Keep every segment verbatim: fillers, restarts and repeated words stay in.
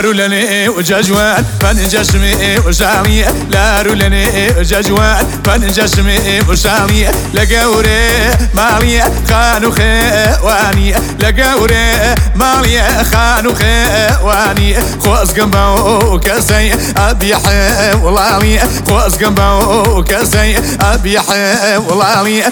لارو لني وجاجوان فنجشمي وشامي لارو لني وجاجوان فنجشمي وشامي لقوري مالي خانو خواني لقوري مالي خانو خواني خوز قنبو كسي أبي حولاني خوز قنبو كسي أبي حولاني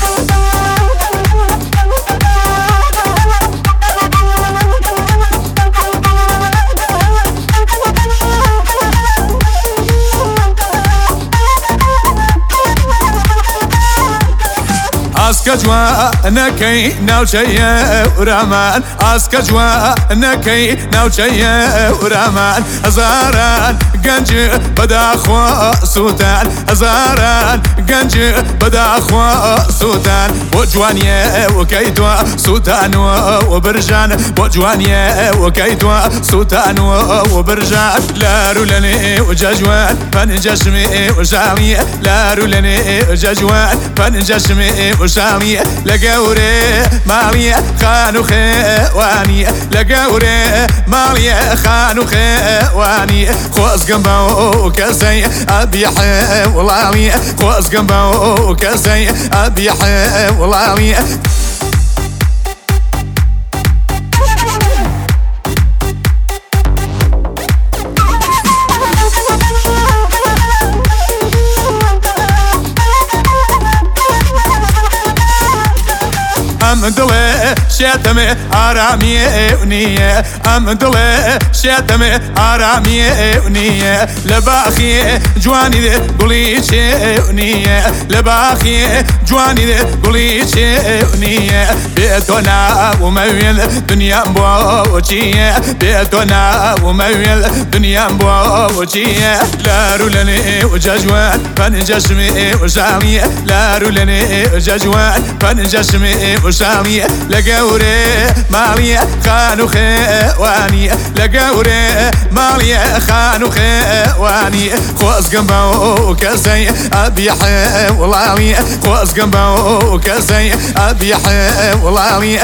اسكجوا نكي ناوشيا ورامان اسكجوا نكي ناوشيا ورامان هزاران قنج بدا خوا سوتان هزاران قنج بدا خوا سوتان وجوانيا وكيتوا سوتان وبرجان وجوانيا وكيتوا سوتان وبرجان لارو لني وجاجوان فنجشمي وشامي لارو لني وجاجوان فنجشمي وشامي لقوري مالي خانو خواني لقوري مالي خانو خواني خوز قنبو كسي أبي حولاني خوز قنبو كسي أبي حولاني أم دلي شاتمي آرامي ونية أم دلي شاتمي آرامي ونية لباخي جواني دي قولي شي ونية لباخي جواني دي قولي شي ونية بيتنا ومويل دنيا مبوشية بيتنا ومويل دنيا مبوشية لارو لني وجاجوان فنجشمي وشامي لارو لني وجاجوان فنجشمي وشامي لقوري مالي خانو خواني لقوري مالي خانو خواني خوز قنبو كسي أبي حولاني خوز قنبو كسي أبي حولاني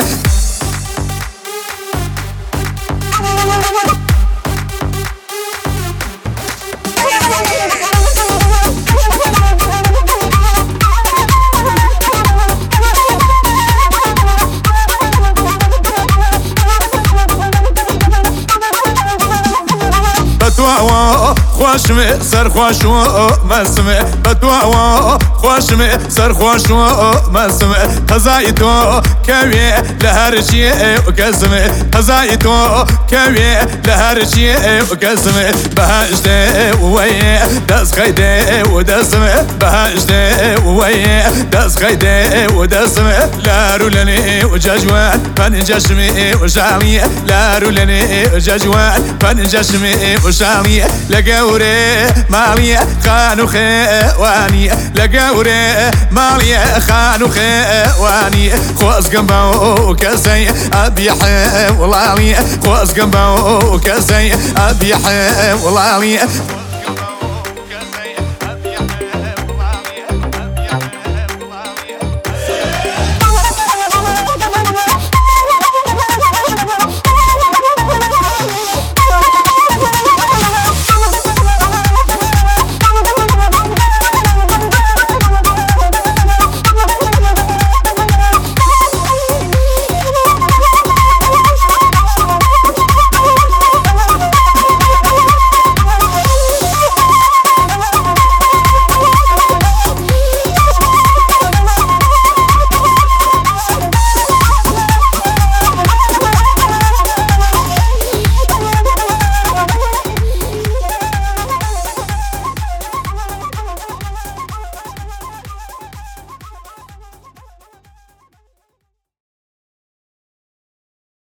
بتواوا خوشمي سر خوشو مسمي بتواوا خوشمي سر خوشو مسمي هزايتو كوي لهرشي وكسمي هزايتو كوي لهرشي وكسمي بهاجتي ووي دس خيدي ودسمي بهاجتي ووي دس خيدي ودسمي لارو لني وجاجوان فنجشمي وشامي لارو لني وجاجوان فنجشمي وشامي لقوري مالي خانو خواني لقوري مالي خانو خواني خوز قنبو كسي أبي حولاني خوز قنبو كسي أبي حولاني